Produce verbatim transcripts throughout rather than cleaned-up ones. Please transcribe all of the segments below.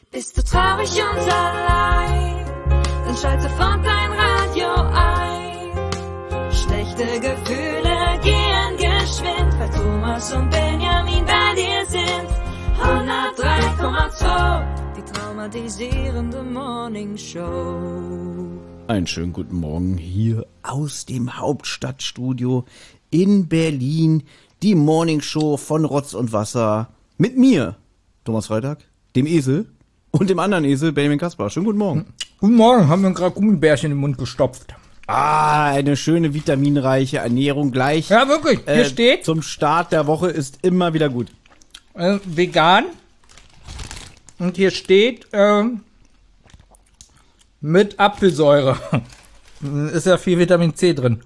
Bist du traurig und allein, dann schalte sofort dein Radio ein. Schlechte Gefühle gehen geschwind, weil Thomas und Benjamin bei dir sind. hundertdrei Komma zwei, die traumatisierende Morning Show. Einen schönen guten Morgen hier aus dem Hauptstadtstudio in Berlin. Die Morning Show von Rotz und Wasser mit mir, Thomas Freitag, dem Esel und dem anderen Esel, Benjamin Kaspar. Schönen guten Morgen. Guten Morgen, haben wir gerade Gummibärchen im Mund gestopft. Ah, eine schöne vitaminreiche Ernährung gleich. Ja, wirklich. Hier äh, steht, zum Start der Woche ist immer wieder gut. äh, vegan. Und hier steht, ähm, mit Apfelsäure. Ist ja viel Vitamin C drin.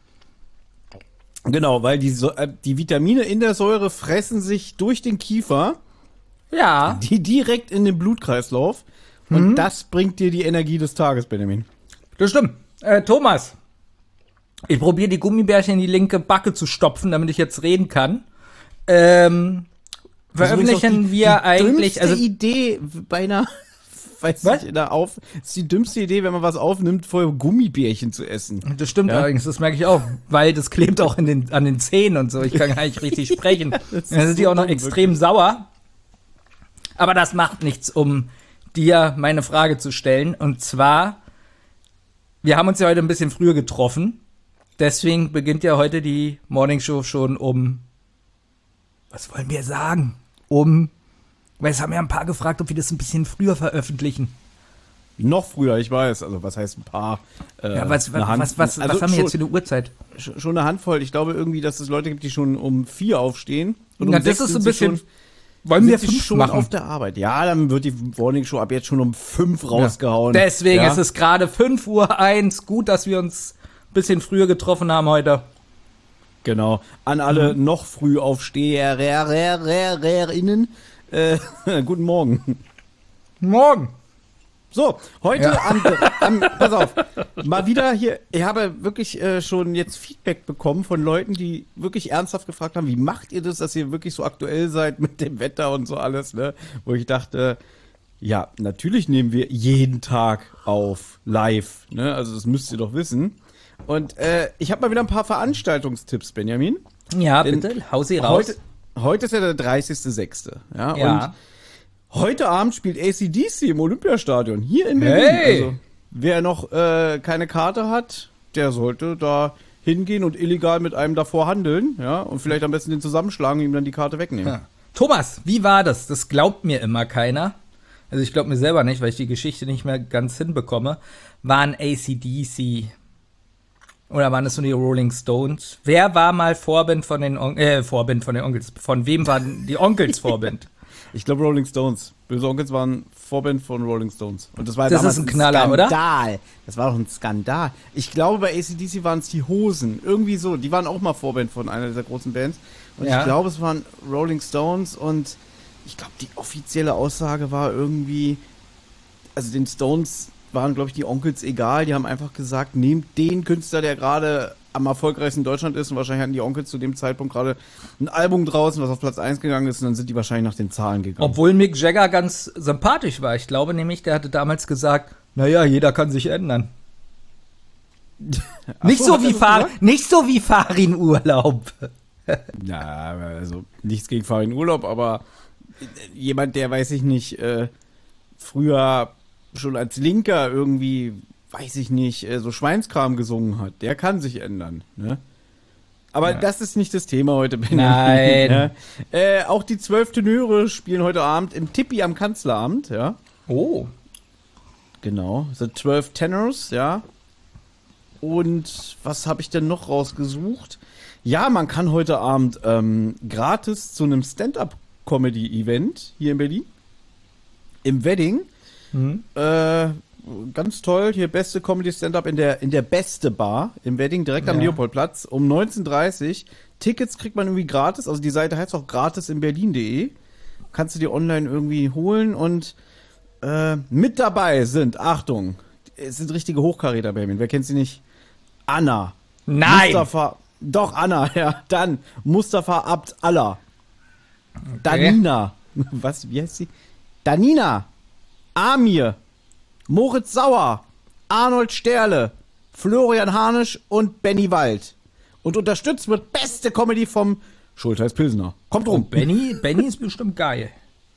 Genau, weil die, so äh, die Vitamine in der Säure fressen sich durch den Kiefer, Ja. die direkt in den Blutkreislauf. Und das bringt dir die Energie des Tages, Benjamin. Das stimmt. Äh, Thomas, ich probiere die Gummibärchen in die linke Backe zu stopfen, damit ich jetzt reden kann. Ähm, veröffentlichen die, wir die eigentlich, dümmste also Idee bei einer, weiß Was? nicht, da auf, ist die dümmste Idee, wenn man was aufnimmt, vorher Gummibärchen zu essen. das stimmt Ja. allerdings, das merke ich auch, weil das klebt auch in den, an den Zähnen und so. Ich kann gar nicht richtig sprechen. Das Dann ist sind die so auch noch dumm, extrem sauer. Aber das macht nichts, um dir meine Frage zu stellen. Und zwar, wir haben uns ja heute ein bisschen früher getroffen. Deswegen beginnt ja heute die Morning Show schon um, was wollen wir sagen? Um, weil es haben ja ein paar gefragt, ob wir das ein bisschen früher veröffentlichen. Noch früher, ich weiß. Also was heißt ein paar? Äh, Ja, was, eine Hand- was, was, also was haben wir schon, jetzt für eine Uhrzeit? sch- Schon eine Handvoll. Ich glaube irgendwie, dass es Leute gibt, die schon um vier aufstehen. Und Na, um das sechs ist so ein sind sie bisschen, schon, wollen sind wir sie fünf schon machen? auf der Arbeit. Ja, dann wird die Morning Show ab jetzt schon um fünf rausgehauen. Deswegen ja? ist es gerade fünf Uhr eins. Gut, dass wir uns ein bisschen früher getroffen haben heute. Genau. An alle noch früh Aufsteherinnen. Äh, guten Morgen. Morgen. So, heute Ja. am, am, pass auf, mal wieder hier, ich habe wirklich äh, schon jetzt Feedback bekommen von Leuten, die wirklich ernsthaft gefragt haben, wie macht ihr das, dass ihr wirklich so aktuell seid mit dem Wetter und so alles, ne? Wo ich dachte, ja, natürlich nehmen wir jeden Tag auf, live, ne? Also das müsst ihr doch wissen. Und äh, ich habe mal wieder ein paar Veranstaltungstipps, Benjamin. Ja, Denn bitte, hau sie raus. Heute, heute ist ja der dreißigster sechste Ja, Ja. und heute Abend spielt A C D C im Olympiastadion hier in Berlin. Hey. Also, wer noch äh, keine Karte hat, der sollte da hingehen und illegal mit einem davor handeln, ja, und vielleicht am besten den zusammenschlagen und ihm dann die Karte wegnehmen. Ja. Thomas, wie war das? Das glaubt mir immer keiner. Also ich glaube mir selber nicht, weil ich die Geschichte nicht mehr ganz hinbekomme. Waren A C D C oder waren es nur die Rolling Stones? Wer war mal Vorband von den On äh, Vorband von den Onkels? Von wem waren die Onkels Vorband? Ich glaube Rolling Stones. Böse Onkels waren Vorband von Rolling Stones. Und das war Das damals ist ein Knaller, oder? Skandal. Das war doch ein Skandal. Ich glaube, bei A C D C waren es die Hosen. Irgendwie so. Die waren auch mal Vorband von einer dieser großen Bands. Und Ja. ich glaube, es waren Rolling Stones. Und ich glaube, die offizielle Aussage war irgendwie, also den Stones waren, glaube ich, die Onkels egal. Die haben einfach gesagt, nehmt den Künstler, der gerade am erfolgreichsten in Deutschland ist. Und wahrscheinlich hatten die Onkels zu dem Zeitpunkt gerade ein Album draußen, was auf Platz eins gegangen ist. Und dann sind die wahrscheinlich nach den Zahlen gegangen. Obwohl Mick Jagger ganz sympathisch war. Ich glaube nämlich, der hatte damals gesagt, naja, jeder kann sich ändern. Nicht so, so hat er wie das Fahr gesagt? nicht so wie Farin Urlaub. Ja, also nichts gegen Farin Urlaub, aber jemand, der, weiß ich nicht, äh, früher schon als Linker irgendwie, weiß ich nicht, äh, so Schweinskram gesungen hat, der kann sich ändern, ne? Aber Ja. das ist nicht das Thema heute, Benjamin. Nein. Ja. Äh, auch die zwölf Tenöre spielen heute Abend im Tippi am Kanzleramt, ja. Oh. Genau, The zwölf Tenors, ja. Und was habe ich denn noch rausgesucht? Ja, man kann heute Abend ähm, gratis zu einem Stand-Up-Comedy-Event hier in Berlin im Wedding. Mhm. Äh, ganz toll, hier beste Comedy-Stand-Up in der, in der beste Bar im Wedding, direkt am Ja. Leopoldplatz um neunzehn Uhr dreißig. Tickets kriegt man irgendwie gratis, also die Seite heißt auch gratis in berlin punkt de. Kannst du dir online irgendwie holen und äh, mit dabei sind, Achtung, es sind richtige Hochkaräter, Benjamin, wer kennt sie nicht? Anna. Nein. Mustafa, doch, Anna, ja, dann Mustafa Abd Allah. Danina. Was, wie heißt sie? Danina. Amir, Moritz Sauer, Arnold Sterle, Florian Harnisch und Benny Wald. Und unterstützt wird beste Comedy vom Schultheiß Pilsner. Kommt rum. Benny, Benny ist bestimmt geil.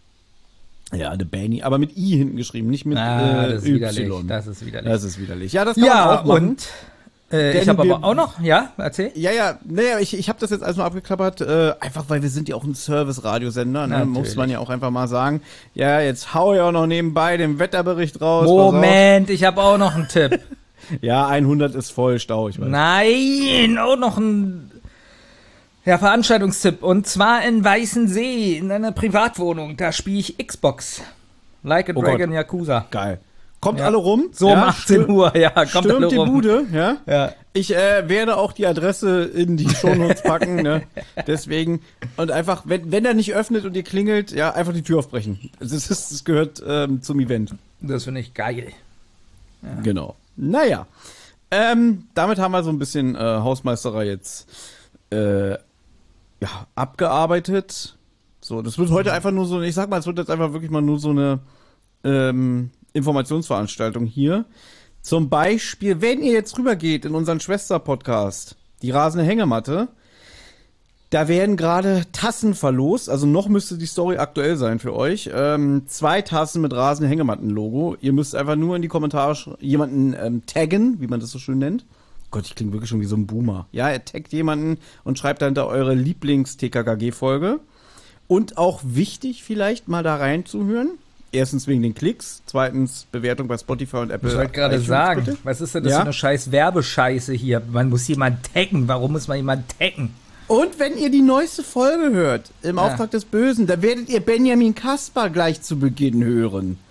Ja, der Benny, aber mit I hinten geschrieben, nicht mit Ah, äh, das ist Y. widerlich. Das ist widerlich. Das ist widerlich. Ja, das kann man Ja, auch machen. und äh, Denn ich habe wir- aber auch noch, ja, erzähl. Ja, ja, naja, ich, ich habe das jetzt alles nur abgeklappert, äh, einfach weil wir sind ja auch ein Service-Radiosender, ne? Natürlich. Muss man ja auch einfach mal sagen. Ja, jetzt hau ich auch noch nebenbei den Wetterbericht raus. pass auf. Moment, ich habe auch noch einen Tipp. Ja, hundert ist voll Stau, ich weiß. Nein, auch noch ein ja, Veranstaltungstipp. Und zwar in Weißensee, in einer Privatwohnung. Da spiele ich Xbox. Like a Oh Dragon Yakuza. Geil. Kommt Ja. alle rum. So ja, um achtzehn Uhr, ja, kommt Stürmt alle die rum. Bude, ja. Ja. Ich äh, werde auch die Adresse in die Shownotes packen, ne? Deswegen. Und einfach, wenn, wenn er nicht öffnet und ihr klingelt, ja, einfach die Tür aufbrechen. Das, ist, das gehört ähm, zum Event. Das finde ich geil. Genau. Naja. Ähm, damit haben wir so ein bisschen äh, Hausmeisterei jetzt äh, ja, abgearbeitet. So, das wird heute einfach nur so, ich sag mal, es wird jetzt einfach wirklich mal nur so eine ähm, Informationsveranstaltung hier. Zum Beispiel, wenn ihr jetzt rübergeht in unseren Schwester-Podcast, die rasende Hängematte, da werden gerade Tassen verlost, also noch müsste die Story aktuell sein für euch. Ähm, zwei Tassen mit rasende Hängematten-Logo. Ihr müsst einfach nur in die Kommentare sch- jemanden ähm, taggen, wie man das so schön nennt. Gott, ich klinge wirklich schon wie so ein Boomer. Ja, ihr taggt jemanden und schreibt dahinter eure Lieblings-T K K G-Folge. Und auch wichtig vielleicht mal da reinzuhören. Erstens wegen den Klicks, zweitens Bewertung bei Spotify und Apple. Ich wollte gerade iTunes, sagen, bitte. was ist denn das Ja? für eine scheiß Werbescheiße hier? Man muss jemanden taggen. Warum muss man jemanden taggen? Und wenn ihr die neueste Folge hört, im Ja. Auftrag des Bösen, da werdet ihr Benjamin Kaspar gleich zu Beginn hören.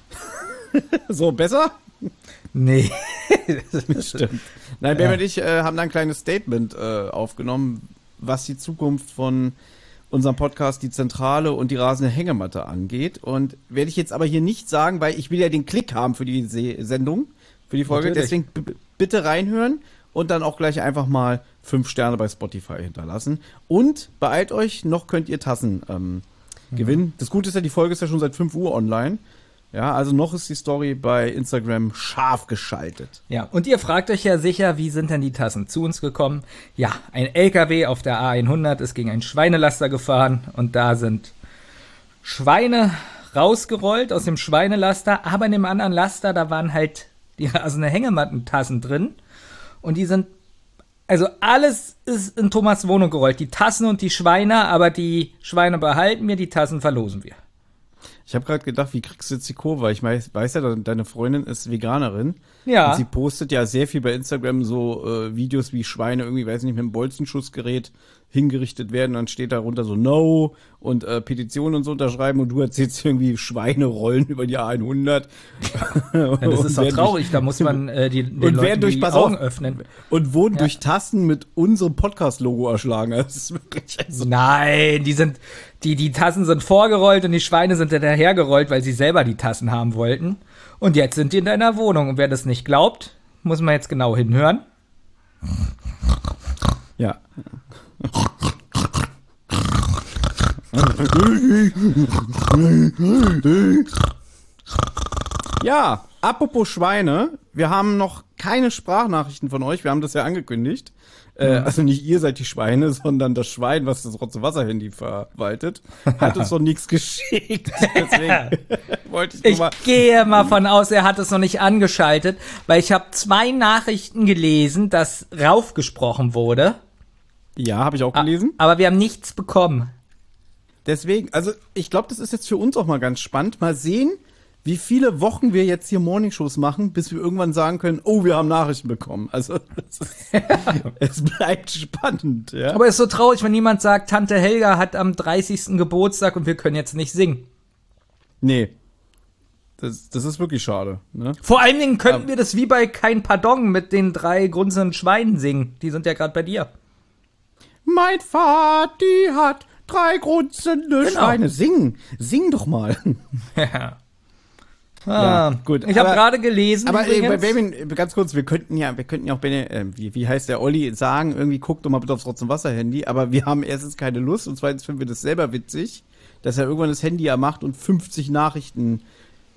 So, besser? Nee. Stimmt. Nein, Ben und ich äh, haben da ein kleines Statement äh, aufgenommen, was die Zukunft von unserem Podcast, die Zentrale und die rasende Hängematte angeht. Und werde ich jetzt aber hier nicht sagen, weil ich will ja den Klick haben für die Se- Sendung, für die Folge. Natürlich. Deswegen b- b- bitte reinhören und dann auch gleich einfach mal fünf Sterne bei Spotify hinterlassen. Und beeilt euch, noch könnt ihr Tassen ähm, gewinnen. Das Gute ist ja, die Folge ist ja schon seit fünf Uhr online. Ja, also noch ist die Story bei Instagram scharf geschaltet. Ja, und ihr fragt euch ja sicher, wie sind denn die Tassen zu uns gekommen? Ja, ein L K W auf der A hundert ist gegen einen Schweinelaster gefahren und da sind Schweine rausgerollt aus dem Schweinelaster, aber in dem anderen Laster, da waren halt die rasende Hängemattentassen drin und die sind, also alles ist in Thomas' Wohnung gerollt, die Tassen und die Schweine, aber die Schweine behalten wir, die Tassen verlosen wir. Ich habe gerade gedacht, wie kriegst du jetzt die Kurve? Ich weiß, weiß ja, deine Freundin ist Veganerin. Ja. Und sie postet ja sehr viel bei Instagram so äh, Videos, wie Schweine irgendwie, weiß nicht, mit einem Bolzenschussgerät hingerichtet werden. Dann steht darunter so No und äh, Petitionen und so unterschreiben. Und du erzählst irgendwie Schweine rollen über die A hundert. Ja, das ist doch traurig, da muss man äh, die, den und Leuten werden durch, die pass Augen auf, öffnen. und wurden Ja. durch Tassen mit unserem Podcast-Logo erschlagen. Das ist wirklich also, Nein, die sind, die, die Tassen sind vorgerollt und die Schweine sind hinterhergerollt, weil sie selber die Tassen haben wollten. Und jetzt sind die in deiner Wohnung. Und wer das nicht glaubt, muss man jetzt genau hinhören. ja. Ja, apropos Schweine, wir haben noch keine Sprachnachrichten von euch, wir haben das ja angekündigt. Äh, also nicht ihr seid die Schweine, sondern das Schwein, was das Rotze-Wasser-Handy verwaltet, hat uns noch nichts geschickt. Deswegen wollte ich nur Ich mal... gehe mal von aus, er hat es noch nicht angeschaltet, weil ich habe zwei Nachrichten gelesen, dass raufgesprochen wurde. Ja, habe ich auch gelesen. Aber wir haben nichts bekommen. Deswegen, also ich glaube, das ist jetzt für uns auch mal ganz spannend. Mal sehen, wie viele Wochen wir jetzt hier Morningshows machen, bis wir irgendwann sagen können, oh, wir haben Nachrichten bekommen. Also es, ist, es bleibt spannend. Ja? Aber es ist so traurig, wenn jemand sagt, Tante Helga hat am dreißigsten Geburtstag und wir können jetzt nicht singen. Nee, das, das ist wirklich schade. Ne? Vor allen Dingen könnten Aber- wir das wie bei Kein Pardon mit den drei grunzenden Schweinen singen. Die sind ja gerade bei dir. Mein Vati hat drei grunzende Genau. Schweine. Sing, sing doch mal. Ja. Ja, Ah, gut, Ich habe aber- gerade gelesen. Aber äh, übrigens- Benjamin, ganz kurz, wir könnten ja, wir könnten ja auch, Benjamin, äh, wie, wie heißt der Olli, sagen, irgendwie guckt doch mal bitte aufs Rotz- und Wasser-Handy, aber wir haben erstens keine Lust und zweitens finden wir das selber witzig, dass er irgendwann das Handy ja macht und fünfzig Nachrichten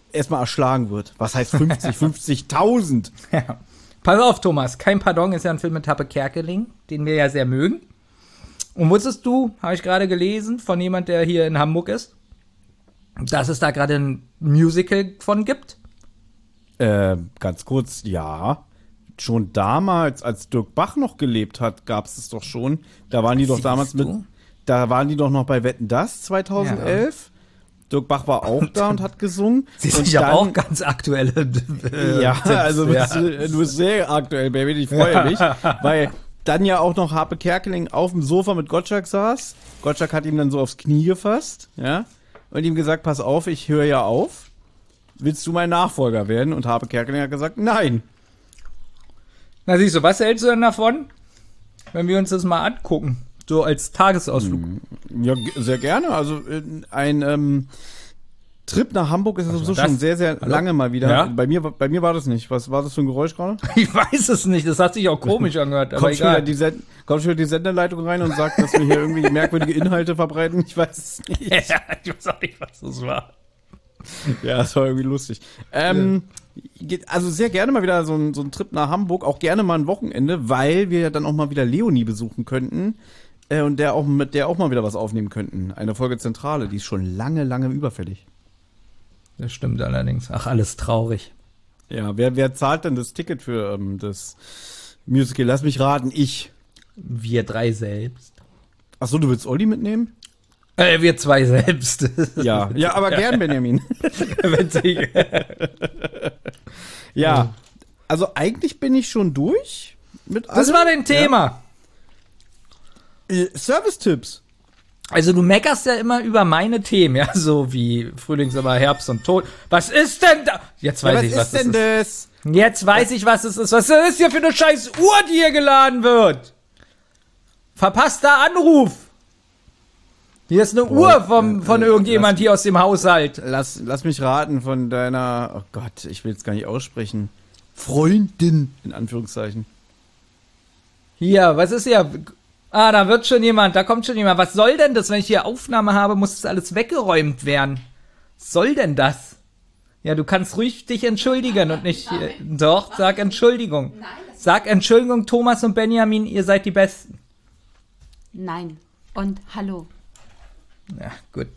erstmal erschlagen wird. Was heißt fünfzig, fünfzigtausend? Ja. Pass auf, Thomas. Kein Pardon ist ja ein Film mit Happe Kerkeling, den wir ja sehr mögen. Und wusstest du, habe ich gerade gelesen, von jemand, der hier in Hamburg ist, dass es da gerade ein Musical von gibt? Äh, ganz kurz, ja. Schon damals, als Dirk Bach noch gelebt hat, gab es es doch schon. Da waren die doch Siehst damals mit, du? da waren die doch noch bei Wetten, dass zweitausendelf. Dirk Bach war auch da und hat gesungen. Siehst du, Und ich habe dann- auch ganz aktuelle äh, Ja, Tipps, also du ja. bist, du bist sehr aktuell, Baby. Ich freue mich, weil dann ja auch noch Harpe Kerkeling auf dem Sofa mit Gottschalk saß. Gottschalk hat ihm dann so aufs Knie gefasst, ja, und ihm gesagt, pass auf, ich höre ja auf. Willst du mein Nachfolger werden? Und Harpe Kerkeling hat gesagt, nein. Na siehst du, was hältst du denn davon, wenn wir uns das mal angucken? So als Tagesausflug. Ja, g- sehr gerne. Also äh, ein ähm, Trip nach Hamburg ist sowieso das? schon sehr, sehr Hallo? lange mal wieder. Ja? Bei mir, bei mir war das nicht. Was war das für ein Geräusch gerade? Ich weiß es nicht, das hat sich auch komisch angehört, aber Kommt schon, wieder egal. die Send kommt schon wieder die Sendeleitung rein und sagt, dass wir hier irgendwie merkwürdige Inhalte verbreiten. Ich weiß es nicht. Ja, ich weiß auch nicht, was das war. Ja, das war irgendwie lustig. Ähm, geht- Also sehr gerne mal wieder so ein, so ein Trip nach Hamburg, auch gerne mal ein Wochenende, weil wir ja dann auch mal wieder Leonie besuchen könnten äh, und der auch mit der auch mal wieder was aufnehmen könnten. Eine Folge Zentrale, die ist schon lange, lange überfällig. Das stimmt allerdings. Ach, alles traurig. Ja, wer, wer zahlt denn das Ticket für ähm, das Musical? Lass mich raten, ich. Wir drei selbst. Achso, du willst Olli mitnehmen? Äh, wir zwei selbst. Ja, ja, aber gern, Benjamin. Witzig. Ja, also eigentlich bin ich schon durch mit Das allem. war dein Thema. Ja. Äh, Service-Tipps. Also du meckerst ja immer über meine Themen, ja, so wie Frühling, Sommer, Herbst und Tod. Was ist denn da? Jetzt Ja, weiß was ich, was ist denn das das? ist. Jetzt weiß ich, was es ist. Was ist hier für eine scheiß Uhr, die hier geladen wird? Verpasster Anruf. Hier ist eine Uhr vom, von äh, irgendjemand lass- hier aus dem Haushalt. Lass, lass mich raten von deiner, oh Gott, ich will es gar nicht aussprechen. Freundin, in Anführungszeichen. Hier, was ist hier? Ah, da wird schon jemand, da kommt schon jemand. Was soll denn das? Wenn ich hier Aufnahme habe, muss das alles weggeräumt werden. Was soll denn das? Ja, du kannst ruhig dich entschuldigen und nicht... Äh, doch, sag Entschuldigung. Sag Entschuldigung, Thomas und Benjamin, ihr seid die Besten. Nein. Und hallo. Ja, gut.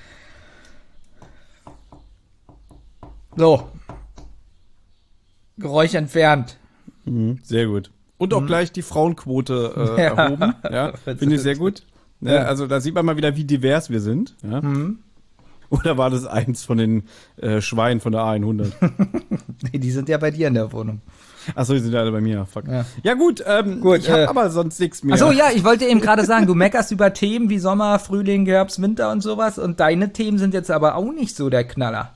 So. Geräusch entfernt. Sehr gut. Und auch gleich die Frauenquote äh, Mhm. Ja. erhoben. Ja, finde ich sehr gut. Ja, Ja. also da sieht man mal wieder, wie divers wir sind. Ja. Mhm. Oder war das eins von den äh, Schweinen von der A hundert? Nee, die sind ja bei dir in der Wohnung. Achso, die sind ja alle bei mir. Fuck. Ja. Ja, gut, ähm, Gut, ich habe äh, aber sonst nichts mehr. Achso, ja, ich wollte eben gerade sagen, du meckerst über Themen wie Sommer, Frühling, Herbst, Winter und sowas und deine Themen sind jetzt aber auch nicht so der Knaller.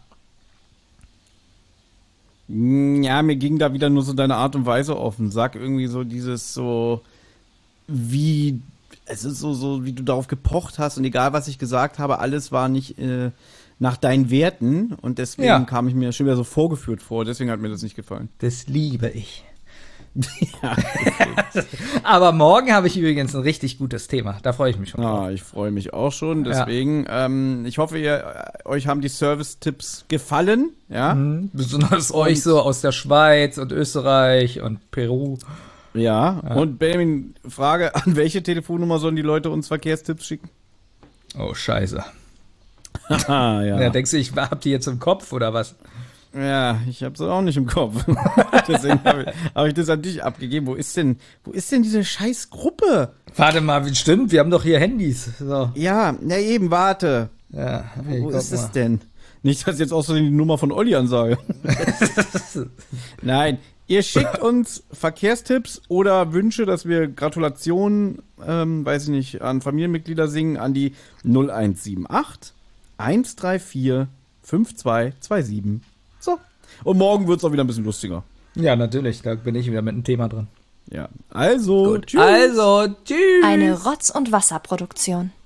Ja, mir ging da wieder nur so deine Art und Weise offen. Sag irgendwie so dieses so, wie, es ist so, so, wie du darauf gepocht hast und egal, was ich gesagt habe, alles war nicht äh, nach deinen Werten und deswegen Ja. kam ich mir schon wieder so vorgeführt vor. Deswegen hat mir das nicht gefallen. Das liebe ich. Ja, Aber morgen habe ich übrigens ein richtig gutes Thema. Da freue ich mich schon. ah, ich freue mich auch schon. Deswegen, ähm, ich hoffe, ihr, äh, euch haben die Service-Tipps gefallen. Ja, Mhm. Besonders euch so aus der Schweiz und Österreich und Peru. ja. Und Benjamin, Frage, an welche Telefonnummer sollen die Leute uns Verkehrstipps schicken? Oh, scheiße. Ah, ja. Ja, denkst du, ich hab die jetzt im Kopf oder was? Ja, ich hab's auch nicht im Kopf. Deswegen habe ich, hab ich das an dich abgegeben. Wo ist denn, wo ist denn diese scheiß Gruppe? Warte mal, wie stimmt? Wir haben doch hier Handys. So. Ja, na eben, warte. Ja, Wo ist es denn? Nicht, dass ich jetzt auch so die Nummer von Olli ansage. Nein, ihr schickt uns Verkehrstipps oder Wünsche, dass wir Gratulationen, ähm, weiß ich nicht, an Familienmitglieder singen, an die null eins sieben acht, eins drei vier, fünf zwei zwei sieben. So. Und morgen wird's auch wieder ein bisschen lustiger. Ja, natürlich. Da bin ich wieder mit einem Thema drin. Ja. Also, Gut. Also, tschüss. Eine Rotz- und Wasserproduktion.